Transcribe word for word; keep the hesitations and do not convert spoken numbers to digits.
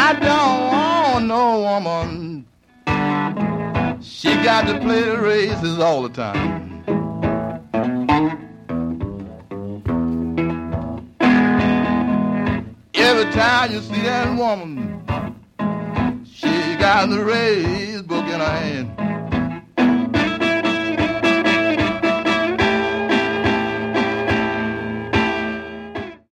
I don't want no woman. She got to play the races all the time. Every time you see that woman, she got the race book in her hand.